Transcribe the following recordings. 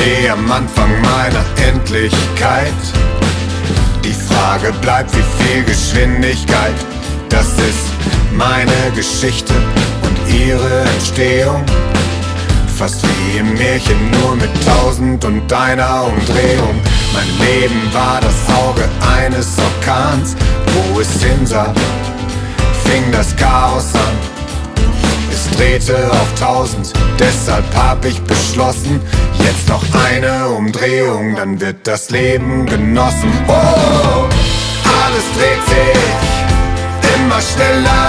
stehe am Anfang meiner Endlichkeit. Die Frage bleibt, wie viel Geschwindigkeit. Das ist meine Geschichte und ihre Entstehung. Fast wie im Märchen, nur mit 1001 Umdrehung. Mein Leben war das Auge eines Orkans. Wo es hinsah, fing das Chaos an. Es drehte auf 1000, deshalb hab ich beschlossen, jetzt noch eine Umdrehung, dann wird das Leben genossen. Oh, alles dreht sich immer schneller.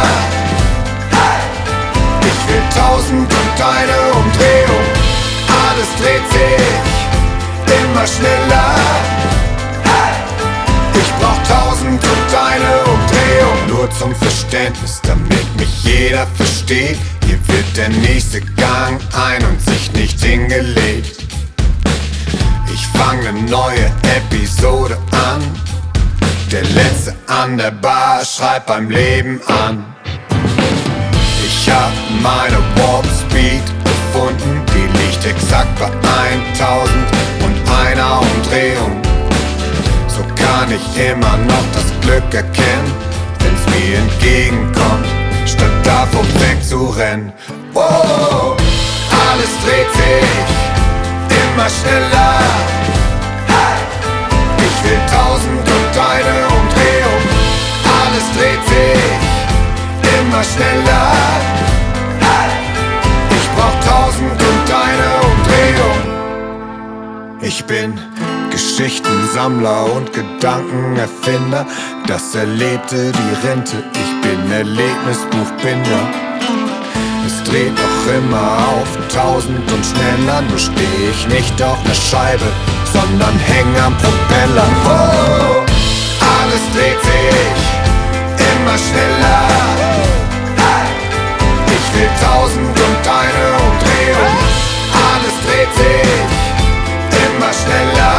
Ich will 1001 Umdrehung. Alles dreht sich immer schneller. Ich brauch 1001 Umdrehung. Nur zum Verständnis, damit mich jeder versteht. Hier wird der nächste Gang ein und sich nicht hingelegt. Ich fange eine neue Episode an. Der Letzte an der Bar schreibt beim Leben an. Ich hab meine Warp Speed gefunden, die liegt exakt bei 1001 Umdrehung. So kann ich immer noch das Glück erkennen, wenn's mir entgegenkommt, statt davon wegzurennen. Oh, alles dreht sich immer schneller. Ich will 1001 Umdrehung. Alles dreht sich immer schneller. Ich brauch 1001 Umdrehung. Ich bin Geschichtensammler und Gedankenerfinder. Das Erlebte, die Rente, ich bin Erlebnisbuchbinder. Es dreht noch immer auf 1000 und schneller. Nur steh ich nicht auf ner Scheibe, sondern häng am Propeller. Oh, alles dreht sich immer schneller. Ich will 1001 Umdrehung. Alles dreht sich immer schneller.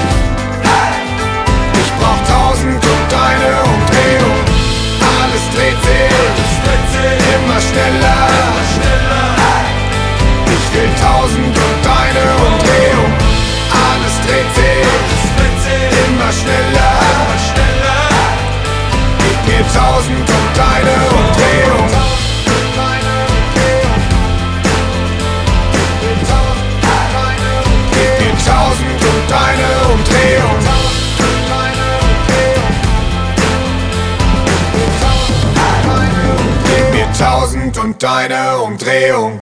Ich brauch 1001 Umdrehung. Alles dreht sich immer schneller. Ich will 1001 Umdrehung. Alles dreht sich immer schneller. Gib mir 1001 Umdrehung. Gib mir 1001 Umdrehung. Gib mir 1001 Umdrehung.